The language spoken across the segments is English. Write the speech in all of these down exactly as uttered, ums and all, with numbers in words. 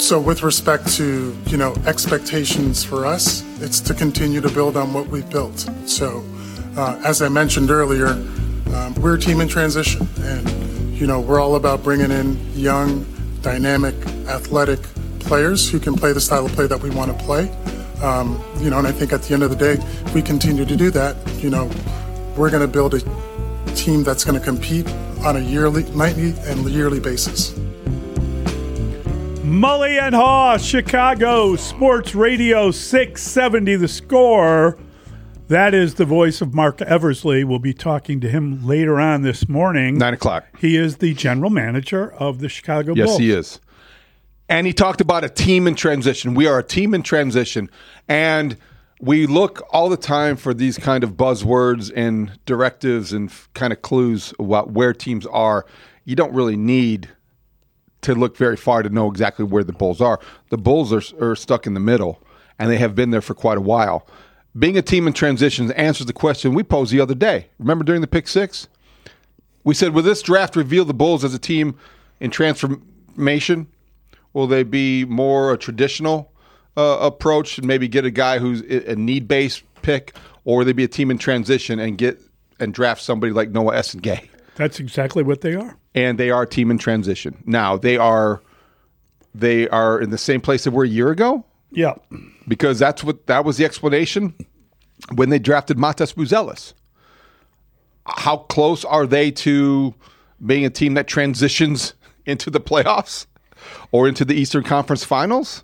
So with respect to, you know, expectations for us, it's to continue to build on what we've built. So uh, as I mentioned earlier, um, we're a team in transition, and, you know, we're all about bringing in young, dynamic, athletic players who can play the style of play that we want to play. Um, you know, and I think at the end of the day, if we continue to do that, you know, we're going to build a team that's going to compete on a yearly, nightly, and yearly basis. Mully and Haw, Chicago Sports Radio six seventy The Score. That is the voice of Mark Eversley. We'll be talking to him later on this morning. Nine o'clock. He is the general manager of the Chicago yes, Bulls. Yes, he is. And he talked about a team in transition. We are a team in transition. And we look all the time for these kind of buzzwords and directives and kind of clues about where teams are. You don't really need to look very far to know exactly where the Bulls are. The Bulls are, are stuck in the middle, and they have been there for quite a while. Being a team in transition answers the question we posed the other day. Remember during the Pick Six? We said, will this draft reveal the Bulls as a team in transformation? Will they be more a traditional uh, approach and maybe get a guy who's a need-based pick, or will they be a team in transition and get and draft somebody like Noah Essengay? That's exactly what they are. And they are a team in transition. Now, they are they are in the same place they were a year ago? Yeah. Because that's what that was the explanation when they drafted Matas Buzelis. How close are they to being a team that transitions into the playoffs or into the Eastern Conference Finals?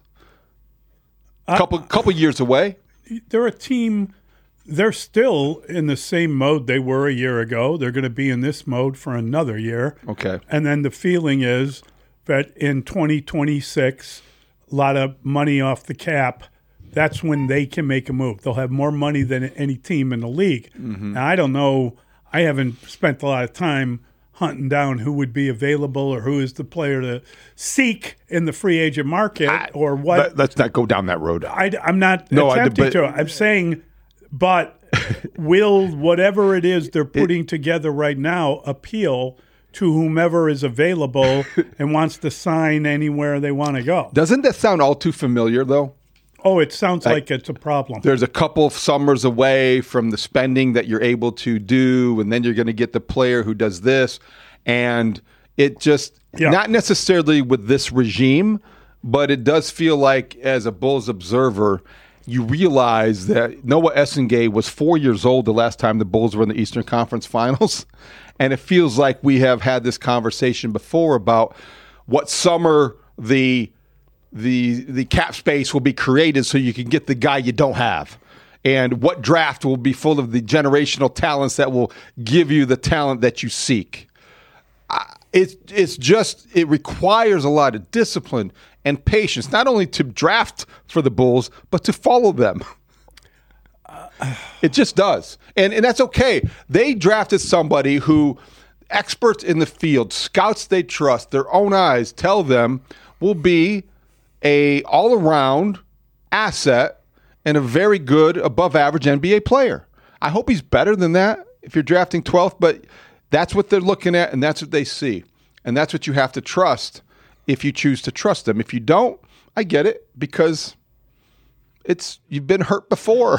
A couple uh, couple years away. They're a team. They're still in the same mode they were a year ago. They're going to be in this mode for another year. Okay. And then the feeling is that in twenty twenty-six, a lot of money off the cap, that's when they can make a move. They'll have more money than any team in the league. Mm-hmm. Now, I don't know. I haven't spent a lot of time hunting down who would be available or who is the player to seek in the free agent market I, or what. Let, let's not go down that road. I, I'm not no, attempting I, to. I'm saying, but will whatever it is they're putting it, together right now appeal to whomever is available and wants to sign anywhere they want to go? Doesn't that sound all too familiar, though? Oh, it sounds like, like it's a problem. There's a couple of summers away from the spending that you're able to do, and then you're going to get the player who does this. And it just, yeah. not necessarily with this regime, but it does feel like as a Bulls observer, you realize that Noah Essengay was four years old the last time the Bulls were in the Eastern Conference Finals. And it feels like we have had this conversation before about what summer the the the cap space will be created so you can get the guy you don't have, and what draft will be full of the generational talents that will give you the talent that you seek. It's it's just it requires a lot of discipline and patience, not only to draft for the Bulls but to follow them. It just does, and and that's okay. They drafted somebody who experts in the field, scouts they trust, their own eyes tell them will be a all-around asset and a very good above-average N B A player. I hope he's better than that if you're drafting twelfth, but that's what they're looking at, and that's what they see. And that's what you have to trust if you choose to trust them. If you don't, I get it, because it's you've been hurt before.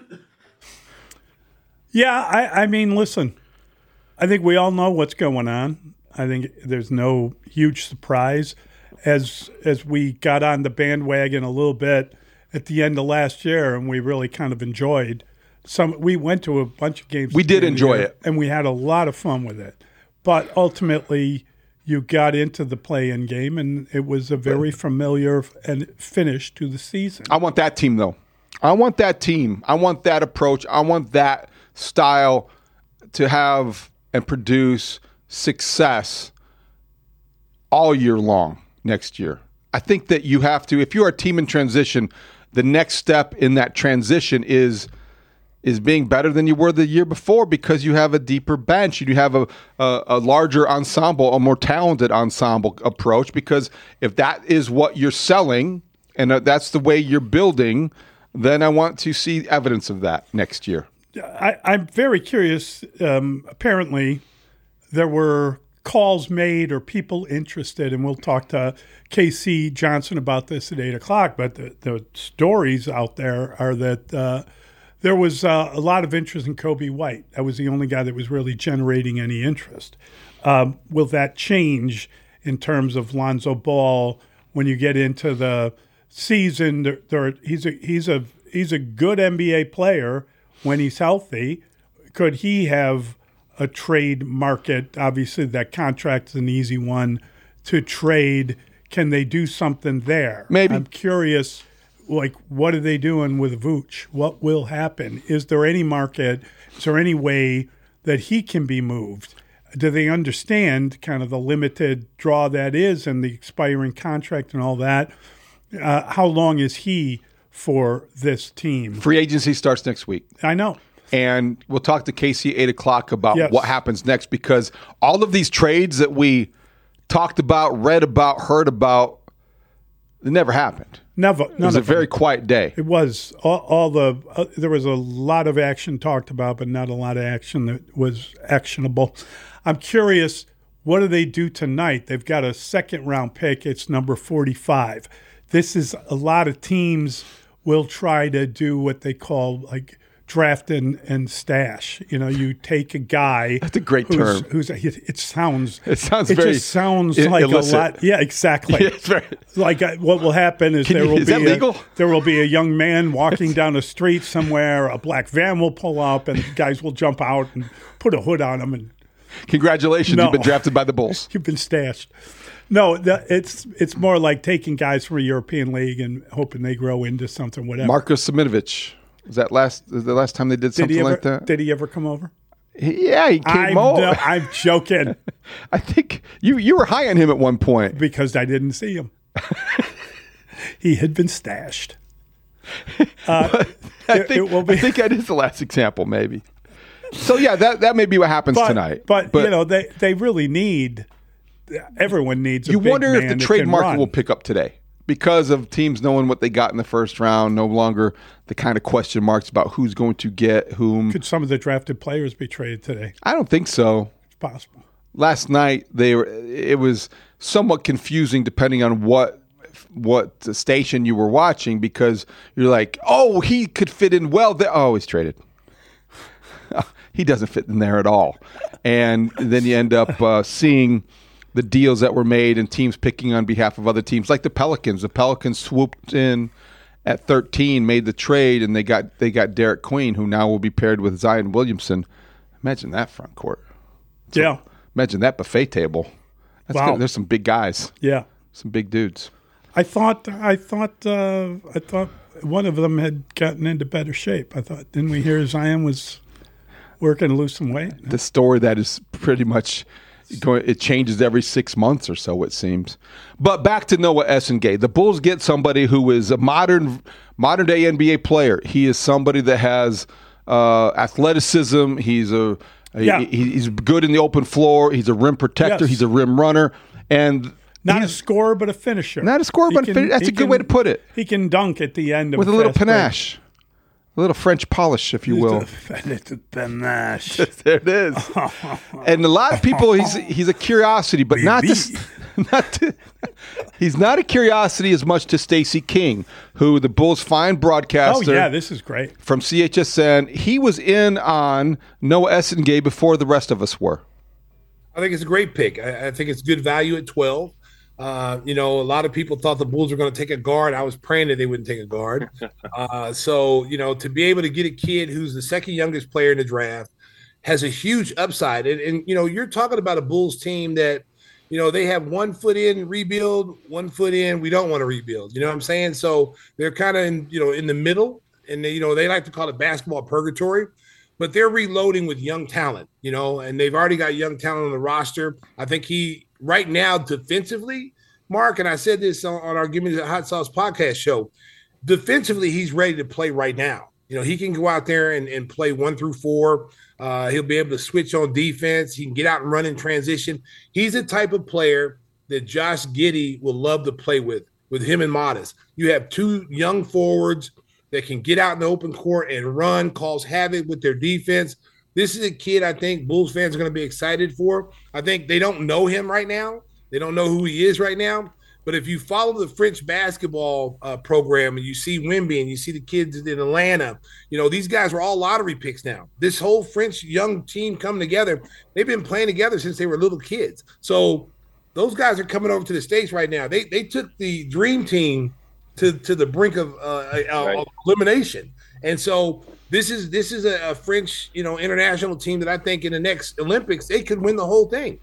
Yeah, I, I mean, listen, I think we all know what's going on. I think there's no huge surprise. As as we got on the bandwagon a little bit at the end of last year, and we really kind of enjoyed some. We went to a bunch of games. We did enjoy it, and we had a lot of fun with it. But ultimately, you got into the play-in game, and it was a very familiar and finish to the season. I want that team, though. I want that team. I want that approach. I want that style to have and produce success all year long. Next year. I think that you have to, if you're a team in transition, the next step in that transition is is being better than you were the year before, because you have a deeper bench, you have a, a, a larger ensemble, a more talented ensemble approach, because if that is what you're selling and that's the way you're building, then I want to see evidence of that next year. I, I'm very curious. Um, apparently, there were calls made or people interested, and we'll talk to K C Johnson about this at eight o'clock, but the, the stories out there are that uh, there was uh, a lot of interest in Kobe White. That was the only guy that was really generating any interest. Um, will that change in terms of Lonzo Ball when you get into the season? There, there, he's a he's a he's a good N B A player when he's healthy. Could he have a trade market? Obviously, that contract is an easy one to trade. Can they do something there? Maybe. I'm curious, like, what are they doing with Vooch? What will happen? Is there any market? Is there any way that he can be moved? Do they understand kind of the limited draw that is and the expiring contract and all that? Uh, how long is he for this team? Free agency starts next week. I know. And we'll talk to Casey at eight o'clock about Yes. what happens next, because all of these trades that we talked about, read about, heard about, they never happened. Never. It was a very quiet day. It was all, all the. Uh, there was a lot of action talked about, but not a lot of action that was actionable. I'm curious, what do they do tonight? They've got a second round pick. It's number forty-five. This is a lot of teams will try to do what they call like draft and, and stash. You know, you take a guy. That's a great who's, term. Who's it sounds. It sounds It very just sounds i- like illicit. a lot. Yeah, exactly. Yeah, it's very- Like uh, what will happen is Can there you- will is be that a, legal? there will be a young man walking down a street somewhere. A black van will pull up, and guys will jump out and put a hood on him, and Congratulations, No. you've been drafted by the Bulls. you've been stashed. No, the, it's it's more like taking guys from a European league and hoping they grow into something. Whatever. Marcus Siminovich. Was that last the last time they did did something he ever like that? did he ever come over? Yeah, he came I'm, over. no, I'm joking I think you you were high on him at one point. because I didn't see him. He had been stashed. Uh, I it- think, it will be- I think that is the last example, maybe. So yeah, that, that may be what happens but, tonight. But, you know, they, they really need. Everyone needs. A you big wonder if man the that trade can market run. will pick up today because of teams knowing what they got in the first round. No longer the kind of question marks about who's going to get whom. Could some of the drafted players be traded today? I don't think so. It's possible. Last night they were. It was somewhat confusing depending on what what station you were watching, because you're like, oh, he could fit in well there. Oh, he's traded. He doesn't fit in there at all. And then you end up uh, seeing the deals that were made and teams picking on behalf of other teams, like the Pelicans. The Pelicans swooped in at thirteen, made the trade, and they got they got Derek Queen, who now will be paired with Zion Williamson. Imagine that front court. So, Yeah. Imagine that buffet table. That's Wow. good. There's some big guys, Yeah. some big dudes. I thought. I thought. Uh, I thought one of them had gotten into better shape. I thought. Didn't we hear Zion was working to lose some weight? The story that is pretty much going, it changes every six months or so, it seems. But back to Noah Essengay. The Bulls get somebody who is a modern, modern day N B A player. He is somebody that has uh, athleticism. He's a Yeah. he, he's good in the open floor. He's a rim protector. Yes. He's a rim runner, and Not a he's scorer, but a finisher. not a scorer, He but can- fin- that's he a good can- way to put it. He can dunk at the end of With a little fast break. panache, a little French polish, if you will. Little panache. There it is. And a lot of people, he's he's a curiosity, but not to, not to, he's not a curiosity as much to Stacey King, who the Bulls' fine Oh broadcaster yeah, this is great. from C H S N. He was in on Noah Essengay before the rest of us were. I think it's a great pick. I, I think it's good value at twelve. Uh, you know, a lot of people thought the Bulls were going to take a guard. I was praying that they wouldn't take a guard. Uh, so, you know, to be able to get a kid who's the second youngest player in the draft has a huge upside. And, and you know, you're talking about a Bulls team that, you know, they have one foot in rebuild, one foot in we don't want to rebuild. You know what I'm saying? So they're kind of in, you know, in the middle, and they, you know, they like to call it basketball purgatory. But they're reloading with young talent, you know, and they've already got young talent on the roster. I think he, right now, defensively, Mark, and I said this on, on our Give Me the Hot Sauce podcast show, defensively, he's ready to play right now. You know, he can go out there and, and play one through four. Uh, he'll be able to switch on defense. He can get out and run in transition. He's the type of player that Josh Giddey will love to play with, with him and Modest. You have two young forwards that can get out in the open court and run, cause havoc with their defense. This is a kid I think Bulls fans are going to be excited for. I think they don't know him right now. They don't know who he is right now. But if you follow the French basketball uh, program and you see Wemby and you see the kids in Atlanta, you know, these guys were all lottery picks now. This whole French young team coming together, they've been playing together since they were little kids. So those guys are coming over to the States right now. They they took the dream team to, to the brink of, uh, right. of elimination. And so this is this is a, a French, you know, international team that I think in the next Olympics, they could win the whole thing.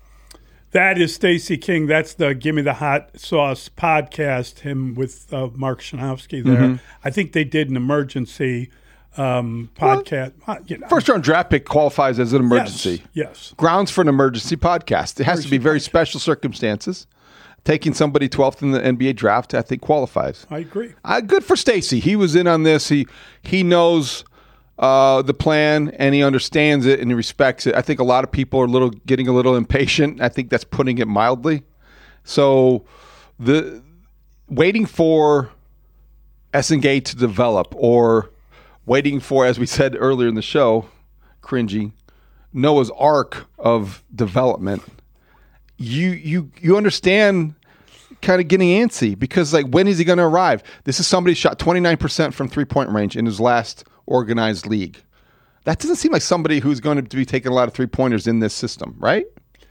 That is Stacey King. That's the Give Me the Hot Sauce podcast, him with uh, Mark Shanowski there. Mm-hmm. I think they did an emergency um, podcast. Well, you know. First round draft pick qualifies as an emergency. Yes. yes. Grounds for an emergency podcast. It has emergency to be very podcast. Special circumstances. Taking somebody twelfth in the N B A draft, I think, qualifies. I agree. Uh, good for Stacey. He was in on this. He, he knows Uh, the plan, and he understands it and he respects it. I think a lot of people are a little getting a little impatient. I think that's putting it mildly. So the waiting for Essengate to develop, or waiting for, as we said earlier in the show, cringy, Noah's Ark of development. You you you understand kind of getting antsy because, like, when is he going to arrive? This is somebody shot twenty-nine percent from three-point range in his last organized league. That doesn't seem like somebody who's going to be taking a lot of three-pointers in this system, right?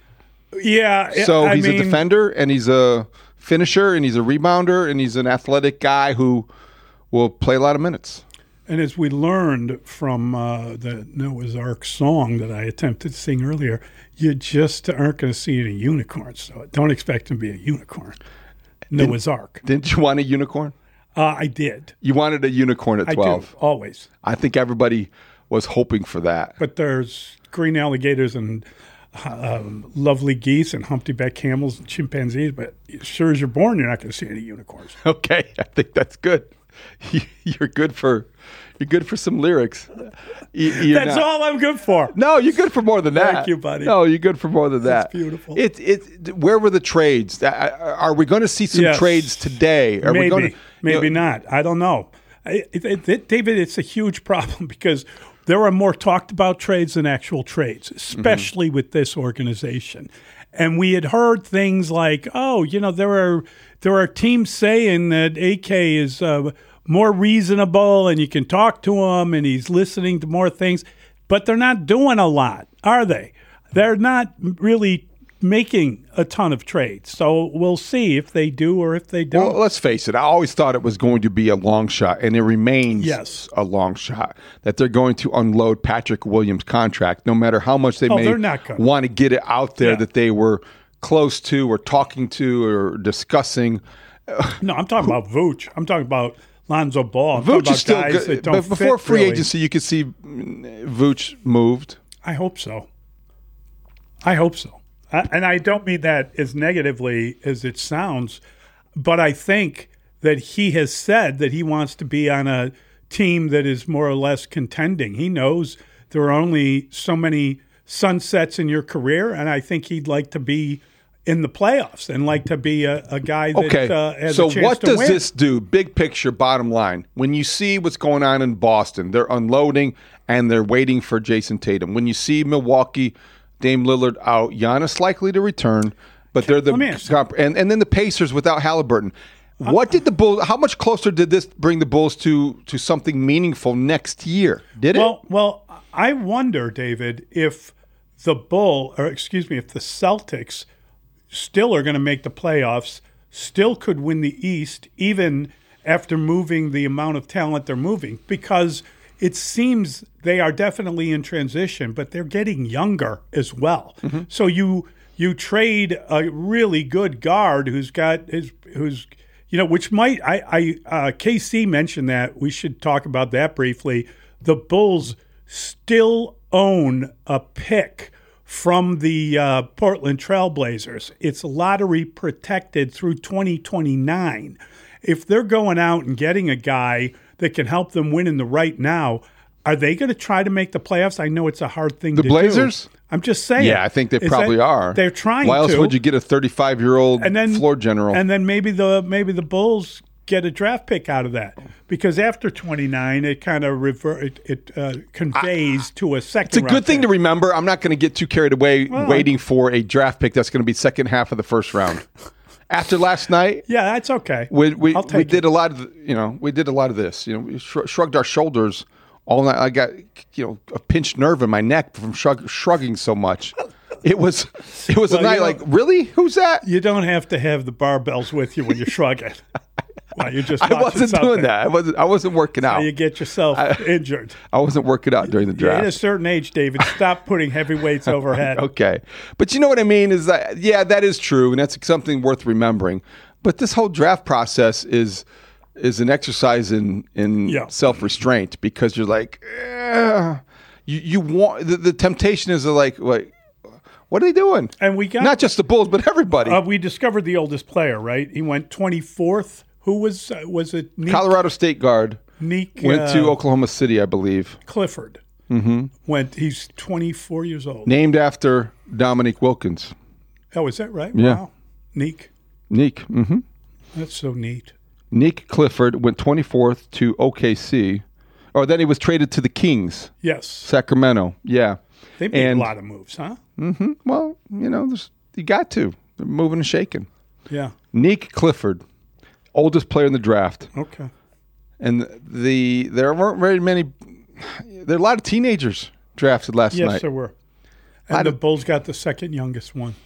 Yeah. So I he's mean, a defender, and he's a finisher, and he's a rebounder, and he's an athletic guy who will play a lot of minutes. And as we learned from uh, the Noah's Ark song that I attempted to sing earlier, you just aren't going to see any unicorns. So don't expect him to be a unicorn. Noah's didn't, Ark. Didn't you want a unicorn? Uh, I did. You wanted a unicorn at twelve. I do, always. I think everybody was hoping for that. But there's green alligators and uh, um, lovely geese and humpback camels and chimpanzees. But as sure as you're born, you're not going to see any unicorns. Okay, I think that's good. You're good for you're good for some lyrics. You're that's not, all I'm good for. No, you're good for more than that. Thank you, buddy. No, you're good for more than that. That's beautiful. It it. Where were the trades? Are we going to see some yes. trades today? Are maybe, we going to, maybe know, not. I don't know. It, it, it, David, it's a huge problem because there are more talked about trades than actual trades, especially mm-hmm. with this organization. And we had heard things like, oh, you know, there are there are teams saying that A K is uh, more reasonable and you can talk to him and he's listening to more things. But they're not doing a lot, are they? They're not really making a ton of trades. So we'll see if they do or if they don't. Well, let's face it. I always thought it was going to be a long shot, and it remains yes. a long shot, that they're going to unload Patrick Williams' contract, no matter how much they oh, may want to get it out there yeah. that they were close to or talking to or discussing. No, I'm talking about Vooch. I'm talking about Lonzo Ball. I'm Vooch is still guys good. That don't but before fit, free really. agency, you could see Vooch moved. I hope so. I hope so. I, and I don't mean that as negatively as it sounds, but I think that he has said that he wants to be on a team that is more or less contending. He knows there are only so many sunsets in your career, and I think he'd like to be in the playoffs and like to be a, a guy that okay. uh, has so a chance what to does win. this do? Big picture, bottom line. When you see what's going on in Boston, they're unloading and they're waiting for Jason Tatum. When you see Milwaukee, Dame Lillard out, Giannis likely to return, but they're the comp- and and then the Pacers without Halliburton. What did the Bulls? How much closer did this bring the Bulls to to something meaningful next year? Did it? Well, well, I wonder, David, if the Bull, or excuse me, if the Celtics still are going to make the playoffs, still could win the East, even after moving the amount of talent they're moving, because it seems they are definitely in transition, but they're getting younger as well. Mm-hmm. So you you trade a really good guard who's got his who's you know which might I I uh, K C mentioned that we should talk about that briefly. The Bulls still own a pick from the uh, Portland Trailblazers. It's lottery protected through twenty twenty-nine. If they're going out and getting a guy that can help them win in the right now, are they going to try to make the playoffs? I know it's a hard thing the to Blazers? do. The Blazers? I'm just saying. Yeah, I think they Is probably that, are. They're trying to. Why else to. would you get a thirty-five-year-old and then, floor general? And then maybe the maybe the Bulls get a draft pick out of that, because after twenty-nine, it kind of revert, it, it uh, conveys I, to a second. It's a good thing pick. to remember. I'm not going to get too carried away well, waiting for a draft pick that's going to be second half of the first round. After last night, yeah, that's okay. We we, I'll take we it. did a lot of you know we did a lot of this. You know, we sh- shrugged our shoulders all night. I got you know a pinched nerve in my neck from shrug- shrugging so much. It was it was well, a night like really who's that? You don't have to have the barbells with you when you're shrugging. Well, you're just I wasn't something. doing that. I wasn't. I wasn't working out. So you get yourself I, injured. I wasn't working out during the draft. At a certain age, David, stop putting heavy weights overhead. Okay, but you know what I mean? Is that yeah, that is true, and that's something worth remembering. But this whole draft process is is an exercise in in yeah. self restraint, because you're like, eh, you you want the, the temptation is like like. What are they doing? And we got not just the Bulls, but everybody. Uh, we discovered the oldest player, right? He went twenty-fourth. Who was uh, was it? Neek? Colorado State guard. Neek went uh, to Oklahoma City, I believe. Clifford. Mm-hmm. Went. He's twenty-four years old. Named after Dominique Wilkins. Oh, is that right? Yeah. Wow. Neek. Neek. Mm-hmm. That's so neat. Neek Clifford went twenty-fourth to O K C. Or then he was traded to the Kings. Yes. Sacramento. Yeah. They made and, a lot of moves, huh? Mm-hmm. Well, you know, you got to. They're moving and shaking. Yeah. Neek Clifford, oldest player in the draft. Okay. And the there weren't very many. There are a lot of teenagers drafted last yes, night. Yes, there were. And the of, Bulls got the second youngest one.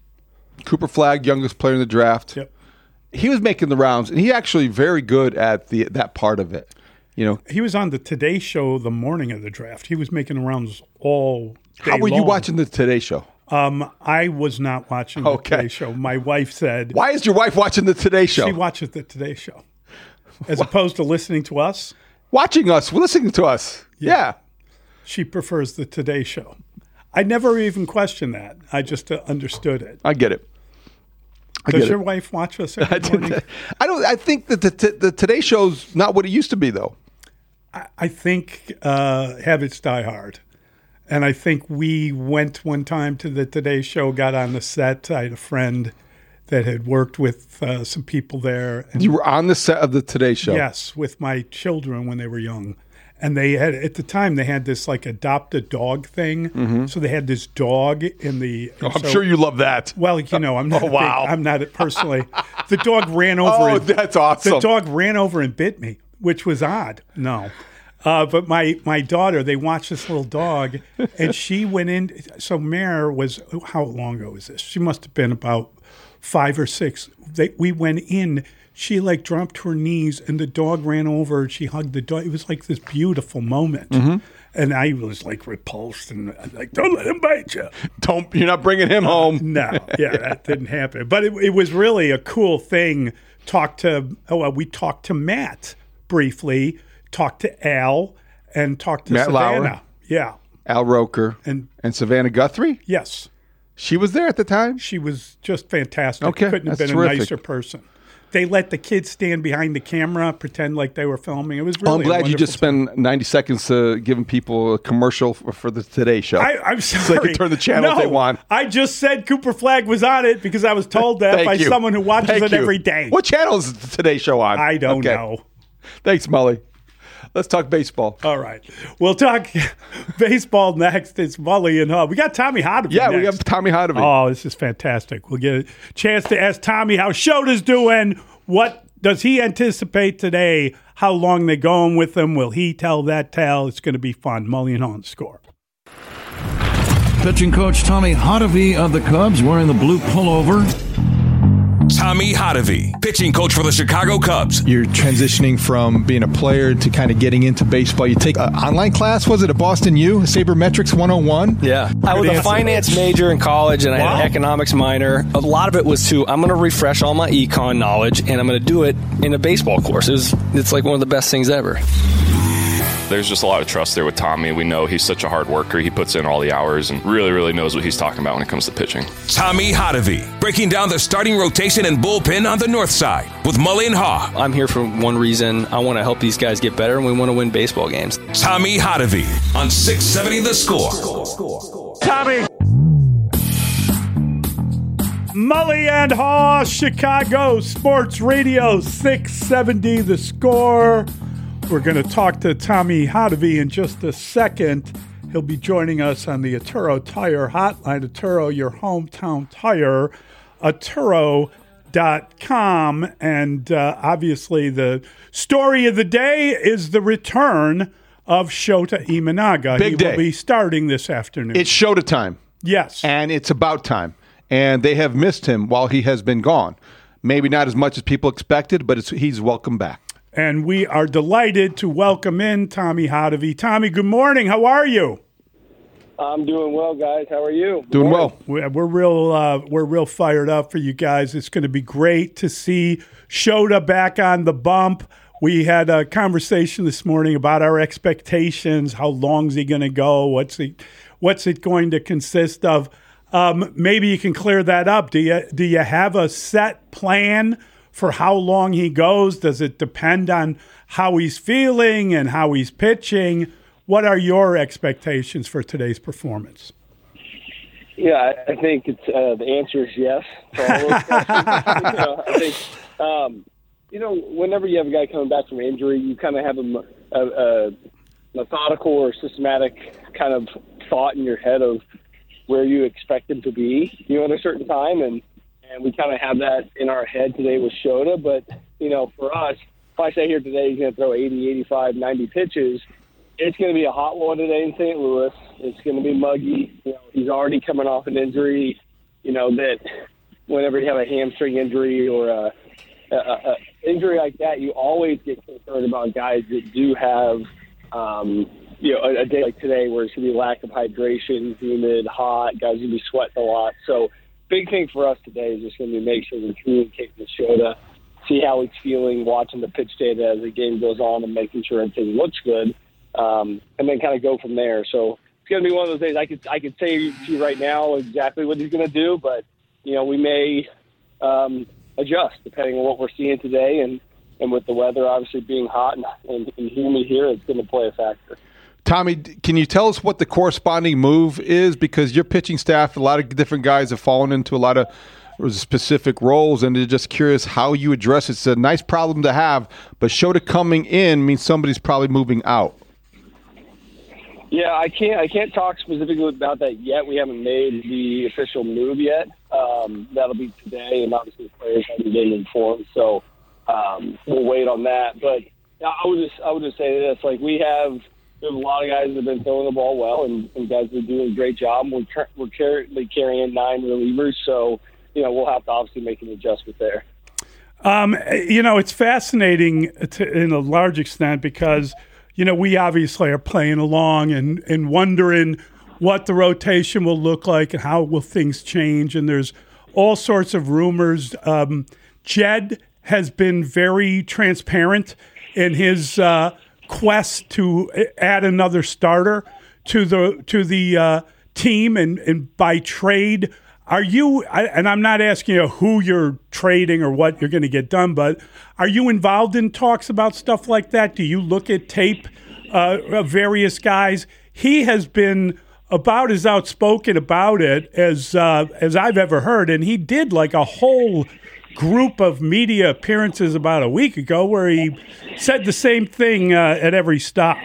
Cooper Flagg, youngest player in the draft. Yep. He was making the rounds, and he actually very good at the that part of it. You know, he was on the Today Show the morning of the draft. He was making the rounds all day How were long. you watching the Today Show? Um, I was not watching the okay. Today Show. My wife said, "Why is your wife watching the Today Show?" She watches the Today Show, as opposed to listening to us. Watching us, listening to us. Yeah. yeah. She prefers the Today Show. I never even questioned that. I just uh, understood it. I get it. I Does get your it. wife watch us every I morning? I don't. I think that the, t- the Today Show's not what it used to be, though. I, I think uh, habits die hard. And I think we went one time to the Today Show, got on the set. I had a friend that had worked with uh, some people there. And you were on the set of the Today Show? Yes, with my children when they were young. And they had, at the time, they had this like adopt a dog thing. Mm-hmm. So they had this dog in the. Oh, I'm so, sure you love that. Well, you know, I'm not. Oh, wow. Big, I'm not it personally. The dog ran over. Oh, and, that's awesome. The dog ran over and bit me, which was odd. No. Uh, but my, my daughter, they watched this little dog, and she went in. So Mare was, how long ago was this? She must have been about five or six. They, we went in. She like dropped to her knees, and the dog ran over, and she hugged the dog. It was like this beautiful moment. Mm-hmm. And I was like repulsed, and like, don't let him bite you. Don't, you're not bringing him home. Uh, no, yeah, that didn't happen. But it, it was really a cool thing. Talk to, oh, well, we talked to Matt briefly. Talked to Al and talked to Matt Savannah. Lauer. Yeah. Al Roker. And and Savannah Guthrie? Yes. She was there at the time? She was just fantastic. Okay, Couldn't have that's been terrific. a nicer person. They let the kids stand behind the camera, pretend like they were filming. It was really oh, I'm glad you just time. spent ninety seconds uh, giving people a commercial for, for the Today Show. I, I'm sorry. So they can turn the channel no, if they want. I just said Cooper Flagg was on it because I was told that by you. someone who watches Thank it you. every day. What channel is the Today Show on? I don't okay. know. Thanks, Mully. Let's talk baseball. All right. We'll talk baseball next. It's Mully and Haugh. We got Tommy Hotovy Yeah, next. we have Tommy Hotovy. Oh, this is fantastic. We'll get a chance to ask Tommy how Shota's doing. What does he anticipate today? How long they going with him? Will he tell that tale? It's going to be fun. Mully and Haugh on the Score. Pitching coach Tommy Hotovy of the Cubs wearing the blue pullover. Tommy Hotovy, pitching coach for the Chicago Cubs. You're transitioning from being a player to kind of getting into baseball. You take an online class, was it at Boston U, Sabermetrics one oh one? Yeah. I was a finance major in college, and I had an economics minor. A lot of it was to, I'm going to refresh all my econ knowledge, and I'm going to do it in a baseball course. It was, it's like one of the best things ever. There's just a lot of trust there with Tommy. We know he's such a hard worker. He puts in all the hours and really, really knows what he's talking about when it comes to pitching. Tommy Hotovy, breaking down the starting rotation and bullpen on the north side with Mully and Haugh. I'm here for one reason. I want to help these guys get better, and we want to win baseball games. Tommy Hotovy on six seventy The Score. Tommy. Mully and Haw, Chicago Sports Radio six seventy The Score. We're going to talk to Tommy Hotovy in just a second. He'll be joining us on the Atturo Tire Hotline. Atturo, your hometown tire, atturo dot com. And uh, obviously the story of the day is the return of Shota Imanaga. Big he day. will be starting this afternoon. It's Shota time. Yes. And it's about time. And they have missed him while he has been gone. Maybe not as much as people expected, but it's, he's welcome back. And we are delighted to welcome in Tommy Hotovy. Tommy, good morning. How are you? I'm doing well, guys. How are you? Good doing morning. well. We're real. Uh, we're real fired up for you guys. It's going to be great to see Shota back on the bump. We had a conversation this morning about our expectations. How long's he going to go? What's he? What's it going to consist of? Um, maybe you can clear that up. Do you do you have a set plan for how long he goes? Does it depend on how he's feeling and how he's pitching? What are your expectations for today's performance? Yeah, I, I think it's uh, the answer is yes to all those questions. you know, I think um, you know whenever you have a guy coming back from injury, you kind of have a, a, a methodical or systematic kind of thought in your head of where you expect him to be, you know, at a certain time. And, and we kind of have that in our head today with Shota. But, you know, for us, if I say here today he's going to throw eighty, eighty-five, ninety pitches, it's going to be a hot one today in Saint Louis. It's going to be muggy. You know, he's already coming off an injury, you know, that whenever you have a hamstring injury or a, a, a injury like that, you always get concerned about guys that do have, um, you know, a, a day like today where it's going to be lack of hydration, humid, hot, guys going to be sweating a lot. So big thing for us today is just going to be make sure we communicate with Shota, see how he's feeling, watching the pitch data as the game goes on and making sure everything looks good, um, and then kind of go from there. So it's going to be one of those days I could I could say to you right now exactly what he's going to do, but, you know, we may um, adjust depending on what we're seeing today. And, and with the weather obviously being hot and, and, and humid here, it's going to play a factor. Tommy, can you tell us what the corresponding move is? Because your pitching staff, a lot of different guys have fallen into a lot of specific roles, and they're just curious how you address it. It's a nice problem to have, but Shota coming in means somebody's probably moving out. Yeah, I can't I can't talk specifically about that yet. We haven't made the official move yet. Um, that'll be today, and obviously the players haven't been informed, so um, we'll wait on that. But I would just I would just say this: like we have. There's a lot of guys that have been throwing the ball well, and, and guys that are doing a great job. We're, we're currently carrying nine relievers, so, you know, we'll have to obviously make an adjustment there. Um, you know, it's fascinating to, in a large extent because, you know, we obviously are playing along and, and wondering what the rotation will look like and how will things change. And there's all sorts of rumors. Um, Jed has been very transparent in his uh, – quest to add another starter to the to the uh, team and, and by trade. Are you, and I'm not asking you who you're trading or what you're going to get done, but are you involved in talks about stuff like that? Do you look at tape uh, of various guys? He has been about as outspoken about it as uh, as I've ever heard, and he did like a whole group of media appearances about a week ago where he said the same thing uh, at every stop.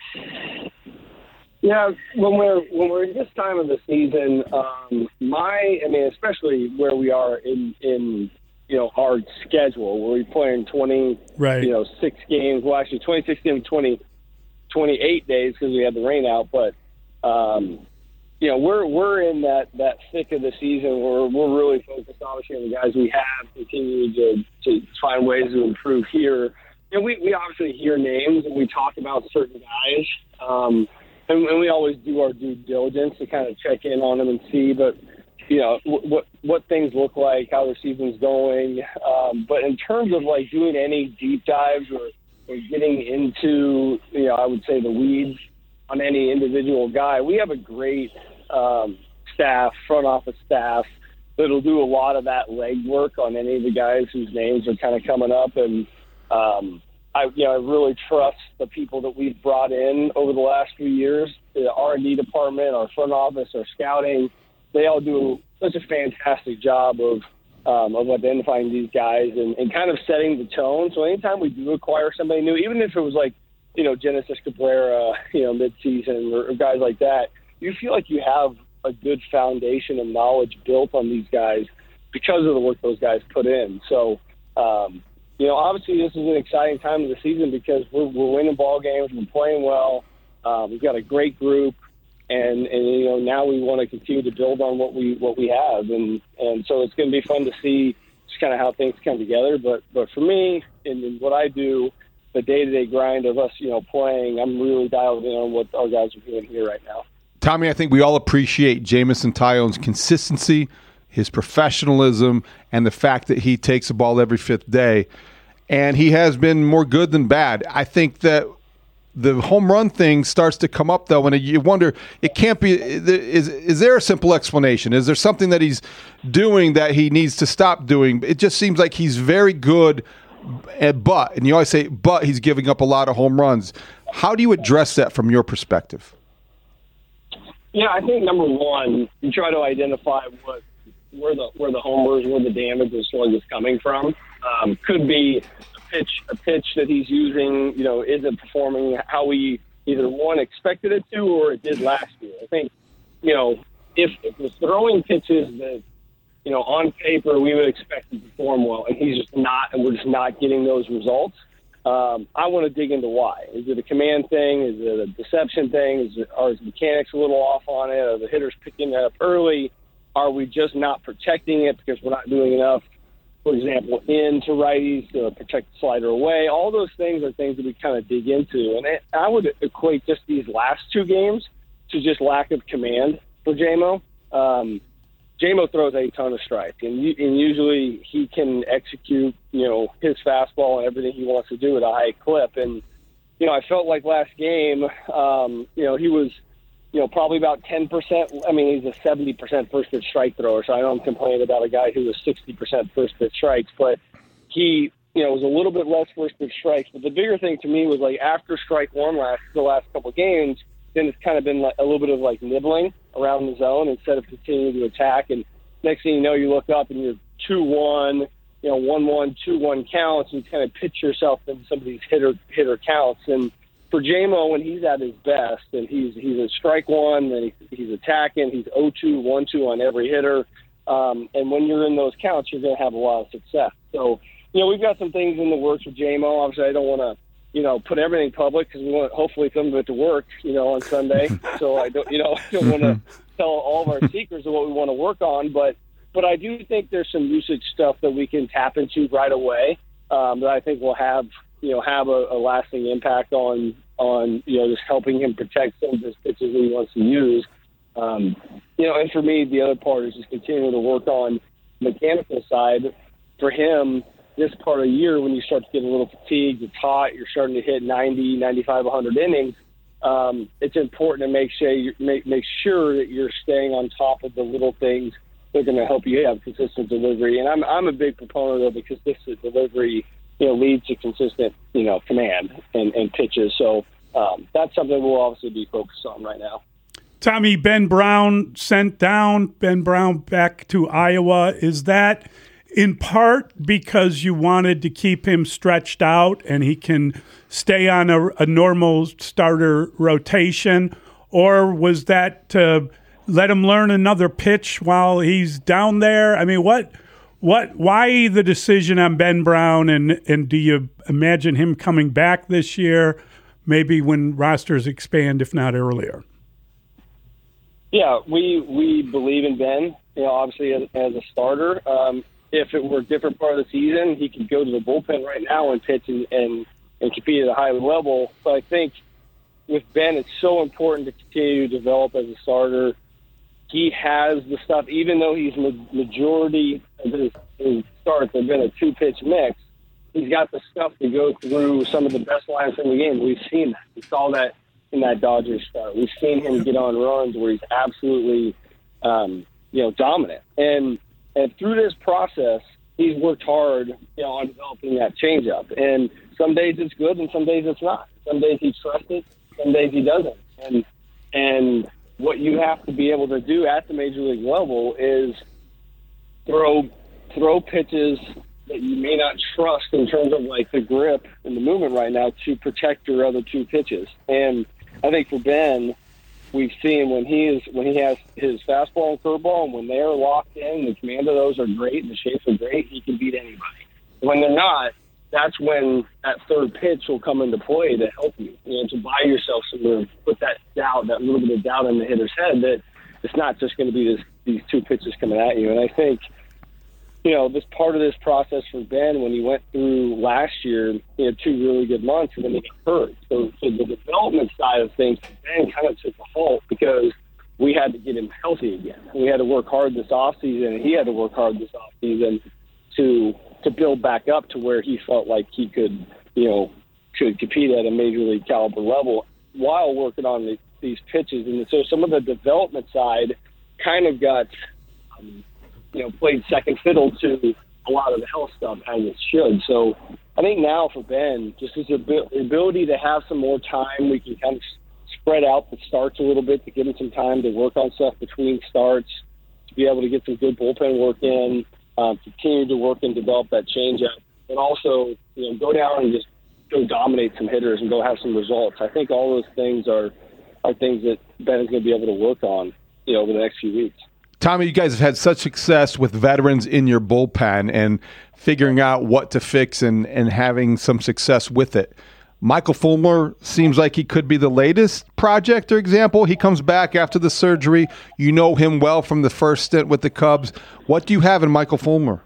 Yeah, when we're when we're in this time of the season, um, my I mean, especially where we are in in you know our schedule, where we play in twenty, right. you know, six games. Well, actually, twenty-six games, twenty, twenty-eight days because we had the rain out, but. Um, You know, we're we're in that, that thick of the season where we're really focused, obviously, on the guys we have, continue to, to find ways to improve here. And we, we obviously hear names and we talk about certain guys, um, and, and we always do our due diligence to kind of check in on them and see, but, you know, what what things look like, how their season's going. Um, but in terms of, like, doing any deep dives or, or getting into, you know, I would say the weeds on any individual guy, we have a great um, staff, front office staff, that'll do a lot of that legwork on any of the guys whose names are kind of coming up. And um, I, you know, I really trust the people that we've brought in over the last few years. The R and D department, our front office, our scouting, they all do such a fantastic job of um, of identifying these guys and, and kind of setting the tone. So anytime we do acquire somebody new, even if it was like, you know, Genesis Cabrera, you know, midseason or, or guys like that, you feel like you have a good foundation of knowledge built on these guys because of the work those guys put in. So, um, you know, obviously this is an exciting time of the season because we're, we're winning ball games, we're playing well, uh, we've got a great group, and, and you know now we want to continue to build on what we what we have, and and so it's going to be fun to see just kind of how things come together. But but for me, and, and what I do, the day-to-day grind of us, you know, playing, I'm really dialed in on what our guys are doing here right now. Tommy, I think we all appreciate Jameson Taillon's consistency, his professionalism, and the fact that he takes the ball every fifth day. And he has been more good than bad. I think that the home run thing starts to come up, though, and you wonder, it can't be, is, is there a simple explanation? Is there something that he's doing that he needs to stop doing? It just seems like he's very good, but, and you always say, but he's giving up a lot of home runs. How do you address that from your perspective? Yeah, I think number one, you try to identify what where the where the homers, where the damage and slug is coming from. Um, could be a pitch a pitch that he's using, you know, isn't performing how we either one expected it to or it did last year. I think, you know, if, if the throwing pitches that, you know, on paper we would expect to perform well, and he's just not, and we're just not getting those results. Um, I want to dig into why. Is it a command thing? Is it a deception thing? Is it, are his mechanics a little off on it? Are the hitters picking that up early? Are we just not protecting it because we're not doing enough, for example, into righties to protect the slider away? All those things are things that we kind of dig into. And it, I would equate just these last two games to just lack of command for J-Mo. Um, J-Mo throws a ton of strikes, and, and usually he can execute, you know, his fastball and everything he wants to do at a high clip. And, you know, I felt like last game, um, you know, he was, you know, probably about ten percent. I mean, he's a seventy percent first pitch strike thrower, so I don't complain about a guy who was sixty percent first pitch strikes, but he, you know, was a little bit less first pitch strikes. But the bigger thing to me was, like, after strike one last, the last couple of games, then it's kind of been like a little bit of like nibbling around the zone instead of continuing to attack. And next thing you know, you look up and you're two one, you know, one one, two one counts, and you kind of pitch yourself into some of these hitter hitter counts. And for J-Mo, when he's at his best, and he's he's at strike one, and he, he's attacking, he's oh two, one two on every hitter. Um, and when you're in those counts, you're going to have a lot of success. So, you know, we've got some things in the works with J-Mo. Obviously, I don't want to, you know, put everything public because we want hopefully some of it to work, you know, on Sunday. So I don't, you know, I don't want to tell all of our secrets of what we want to work on, but but I do think there's some usage stuff that we can tap into right away um, that I think will have, you know, have a, a lasting impact on on you know just helping him protect some of his pitches that he wants to use. Um, you know, and for me, the other part is just continuing to work on the mechanical side for him. This part of the year, when you start to get a little fatigued, it's hot, you're starting to hit ninety, ninety-five, one hundred innings, um, it's important to make sure, you, make, make sure that you're staying on top of the little things that are going to help you have consistent delivery. And I'm I'm a big proponent of it because this is delivery, you know, leads to consistent, you know, command and, and pitches. So um, that's something we'll obviously be focused on right now. Tommy, Ben Brown sent down, Ben Brown back to Iowa. Is that in part because you wanted to keep him stretched out and he can stay on a, a normal starter rotation, or was that to let him learn another pitch while he's down there? I mean, what, what, why the decision on Ben Brown, and, and do you imagine him coming back this year, maybe when rosters expand, if not earlier? Yeah, we we believe in Ben, you know, obviously as, as a starter. Um, If it were a different part of the season, he could go to the bullpen right now and pitch and, and, and compete at a high level. But I think with Ben, it's so important to continue to develop as a starter. He has the stuff, even though he's the majority of his, his starts have been a two-pitch mix, he's got the stuff to go through some of the best lines in the game. We've seen that. We saw that in that Dodgers start. We've seen him get on runs where he's absolutely, um, you know, dominant. And And through this process, he's worked hard, you know, on developing that changeup. And some days it's good, and some days it's not. Some days he trusts it, some days he doesn't. And and what you have to be able to do at the major league level is throw throw pitches that you may not trust in terms of like the grip and the movement right now to protect your other two pitches. And I think for Ben, we've seen when he is when he has his fastball and curveball, and when they're locked in, the command of those are great and the shapes are great, he can beat anybody. When they're not, that's when that third pitch will come into play to help you, you know, to buy yourself some room, put that doubt, that little bit of doubt in the hitter's head that it's not just going to be this, these two pitches coming at you. And I think, you know, this part of this process for Ben, when he went through last year, he had two really good months and then he got hurt. So, so the development side of things for Ben kind of took a halt because we had to get him healthy again. We had to work hard this offseason, and he had to work hard this offseason to to build back up to where he felt like he could, you know, could compete at a major league caliber level while working on the, these pitches. And so some of the development side kind of got, um, you know, played second fiddle to a lot of the health stuff as it should. So I think now for Ben, just his ability to have some more time, we can kind of spread out the starts a little bit to give him some time to work on stuff between starts, to be able to get some good bullpen work in, um, continue to work and develop that changeup, and also, you know, go down and just go dominate some hitters and go have some results. I think all those things are are things that Ben is going to be able to work on, you know, over the next few weeks. Tommy, you guys have had such success with veterans in your bullpen and figuring out what to fix and, and having some success with it. Michael Fulmer seems like he could be the latest project or example. He comes back after the surgery. You know him well from the first stint with the Cubs. What do you have in Michael Fulmer?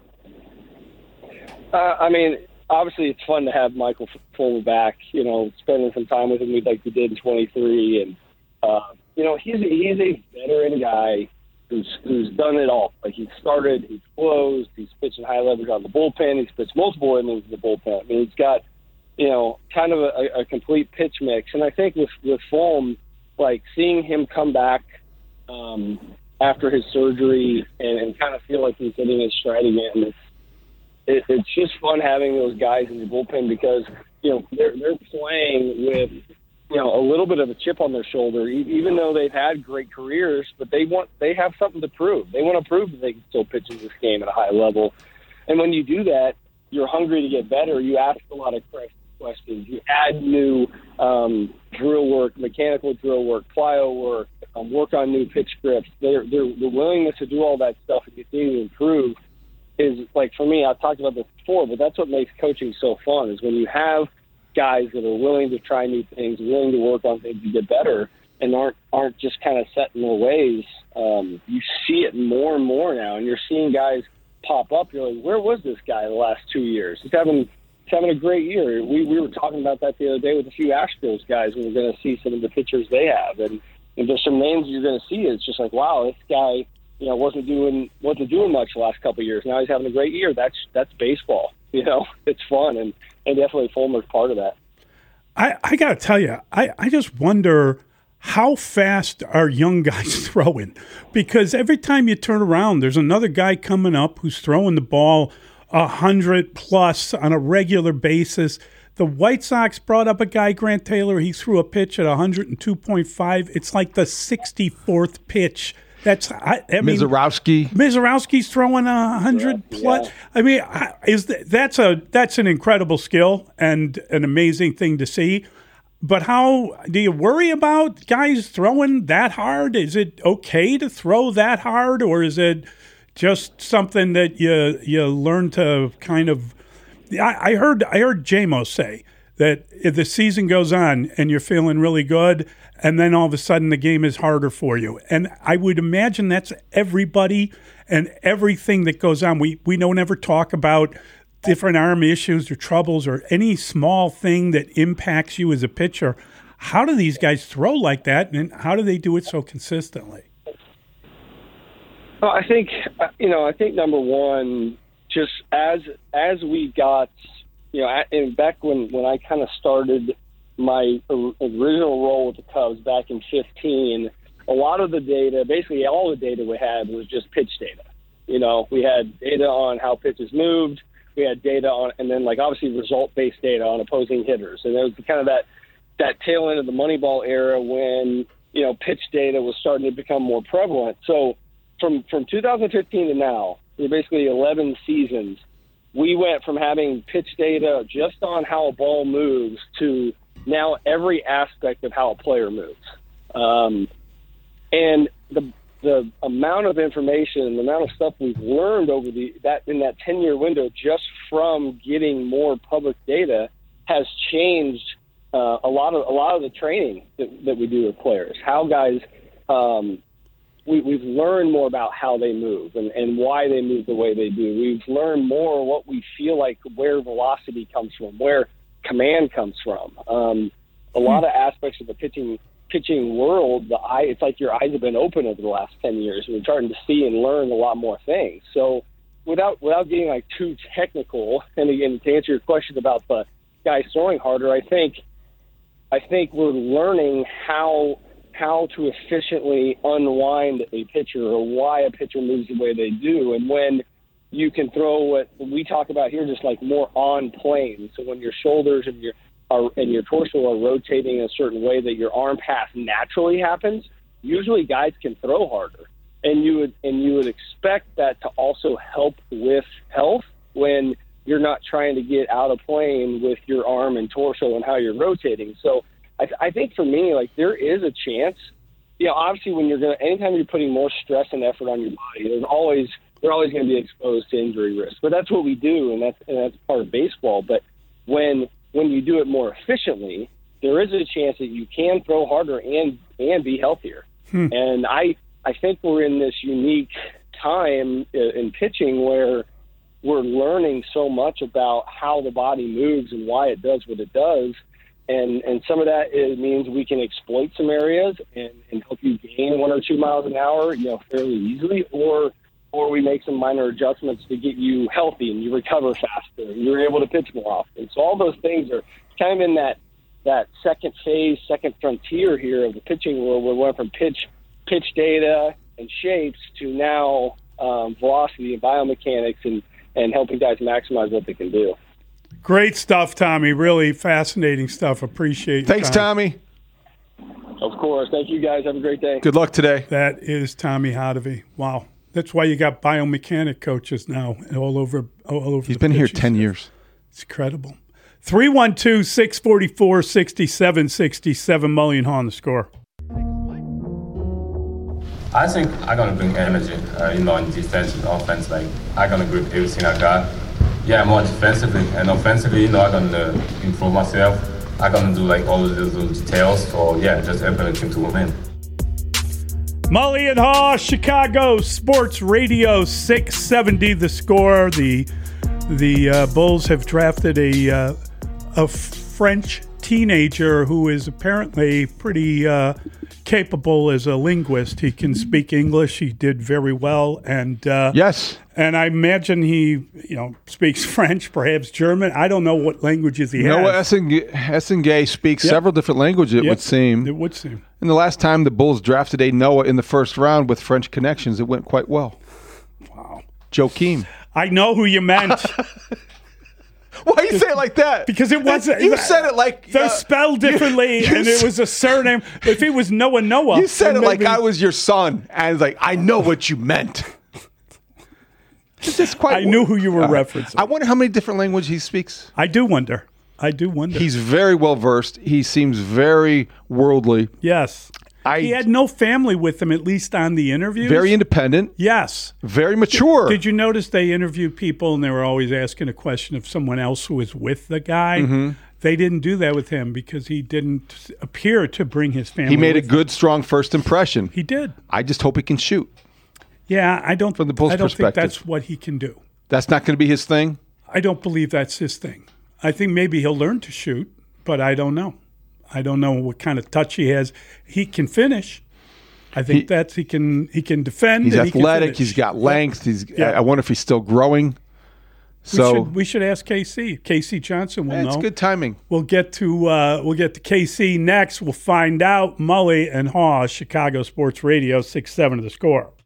Uh, I mean, obviously it's fun to have Michael Fulmer back, you know, spending some time with him like we did in twenty-three. And, uh, you know, he's a, he's a veteran guy who's who's done it all. Like, he's started, he's closed, he's pitching high leverage on the bullpen, he's pitched multiple innings in the bullpen. I mean, he's got, you know, kind of a, a complete pitch mix. And I think with, with Fulm, like, seeing him come back um, after his surgery and, and kind of feel like he's hitting his stride again, it's, it, it's just fun having those guys in the bullpen because, you know, they're, they're playing with, you know, a little bit of a chip on their shoulder, even though they've had great careers, but they want, they have something to prove. They want to prove that they can still pitch in this game at a high level. And when you do that, you're hungry to get better. You ask a lot of questions. You add new um, drill work, mechanical drill work, plyo work, um, work on new pitch grips. They're, they're, the willingness to do all that stuff and continue to improve is, like, for me, I've talked about this before, but that's what makes coaching so fun, is when you have guys that are willing to try new things, willing to work on things to get better, and aren't aren't just kind of set in their ways. Um, you see it more and more now, and you're seeing guys pop up. You're like, where was this guy the last two years? He's having he's having a great year. We we were talking about that the other day with a few Astros guys, and we're going to see some of the pitchers they have, and, and there's some names you're going to see. It's just like, wow, this guy, you know, wasn't doing wasn't doing much the last couple of years. Now he's having a great year. That's that's baseball. You know, it's fun, and, and definitely Fulmer's part of that. I, I got to tell you, I, I just wonder how fast are young guys throwing? Because every time you turn around, there's another guy coming up who's throwing the ball one hundred plus on a regular basis. The White Sox brought up a guy, Grant Taylor. He threw a pitch at one hundred two point five. It's like the sixty-fourth pitch. That's I, I mean, Mizorowski. Mizorowski's throwing a hundred yeah, plus. Yeah. I mean, is that, that's a that's an incredible skill and an amazing thing to see. But how do you worry about guys throwing that hard? Is it okay to throw that hard, or is it just something that you you learn to kind of? I, I heard I heard J M O say that if the season goes on and you're feeling really good, and then all of a sudden the game is harder for you. And I would imagine that's everybody and everything that goes on. We we don't ever talk about different arm issues or troubles or any small thing that impacts you as a pitcher. How do these guys throw like that, and how do they do it so consistently? Well, I think, you know, I think number one, just as as we got, you know, and back when, when I kind of started my original role with the Cubs back in fifteen, a lot of the data, basically all the data we had was just pitch data. You know, we had data on how pitches moved, we had data on, and then like obviously result-based data on opposing hitters. And it was kind of that, that tail end of the Moneyball era when you know, pitch data was starting to become more prevalent. So from from two thousand fifteen to now, we're basically eleven seasons, we went from having pitch data just on how a ball moves to now every aspect of how a player moves. Um, and the the amount of information, the amount of stuff we've learned over the that in that ten-year window just from getting more public data has changed uh, a lot of a lot of the training that, that we do with players. How guys, um, we, we've learned more about how they move and, and why they move the way they do. We've learned more what we feel like, where velocity comes from, where command comes from. Um, a lot of aspects of the pitching pitching world, the eye, it's like your eyes have been open over the last ten years. We're starting to see and learn a lot more things. So without without getting like too technical, and again, to answer your question about the guys throwing harder, I think I think we're learning how how to efficiently unwind a pitcher or why a pitcher moves the way they do. And when you can throw what we talk about here, just like more on plane. So when your shoulders and your are, and your torso are rotating in a certain way that your arm pass naturally happens, usually guys can throw harder. And you would and you would expect that to also help with health when you're not trying to get out of plane with your arm and torso and how you're rotating. So I, I think for me, like, there is a chance, you know, obviously when you're going to, anytime you're putting more stress and effort on your body, there's always, they're always going to be exposed to injury risk. But that's what we do, and that's, and that's part of baseball. But when, when you do it more efficiently, there is a chance that you can throw harder and, and be healthier. Hmm. And I, I think we're in this unique time in pitching where we're learning so much about how the body moves and why it does what it does. And and some of that is, means we can exploit some areas and, and help you gain one or two miles an hour, you know, fairly easily, or or we make some minor adjustments to get you healthy and you recover faster and you're able to pitch more often. So all those things are kind of in that that second phase, second frontier here of the pitching world, where we went from pitch pitch data and shapes to now um, velocity and biomechanics and, and helping guys maximize what they can do. Great stuff, Tommy. Really fascinating stuff. Appreciate it. Thanks, Tommy. Of course. Thank you, guys. Have a great day. Good luck today. That is Tommy Hotovy. Wow. That's why you got biomechanic coaches now all over all over. He's been here ten years. It's incredible. three one two, six four four, six seven six seven. Mully and Haw on the score. I think I'm going to bring energy, uh, you know, in defense and offense. Like, I'm going to grip everything I got. Yeah, more defensively. And offensively, you know, I'm going to improve myself. I'm going to do, like, all of those little details. So, yeah, just helping the team to win. Mully and Haw, Chicago Sports Radio six seventy The Score. The the uh, Bulls have drafted a, uh, a French teenager who is apparently pretty uh, capable as a linguist. He can speak English. He did very well, and uh, yes, and I imagine he, you know, speaks French, perhaps German. I don't know what languages he Noah has. Essengay speaks Yep. several different languages. It Yep. would seem. It would seem. And the last time the Bulls drafted a Noah in the first round with French connections, it went quite well. Wow, Joakim. I know who you meant. Why you say it like that? Because it wasn't. You said it like they're uh, spelled differently, you, you and it was a surname. If it was Noah Noah, you said it then like maybe- I was your son, and it's like I know what you meant. It's just quite. I knew who you were uh, referencing. I wonder how many different languages he speaks. I do wonder. I do wonder. He's very well versed. He seems very worldly. Yes. I, he had no family with him, at least on the interviews. Very independent. Yes. Very mature. Did, did you notice they interviewed people and they were always asking a question of someone else who was with the guy? Mm-hmm. They didn't do that with him because he didn't appear to bring his family He made a with good, strong first impression. He did. I just hope he can shoot. Yeah, I don't. From the Bulls' I don't think perspective. that's what he can do. That's not going to be his thing? I don't believe that's his thing. I think maybe he'll learn to shoot, but I don't know. I don't know what kind of touch he has. He can finish. I think He- that's he can he can defend. He's and he can athletic. finish. He's got length. He's. Yeah. I wonder if he's still growing. We So should, we should ask K C. K C Johnson will it's know. good timing. We'll get to uh, we'll get to K C next. We'll find out. Mully and Haw, Chicago Sports Radio six seven of The Score.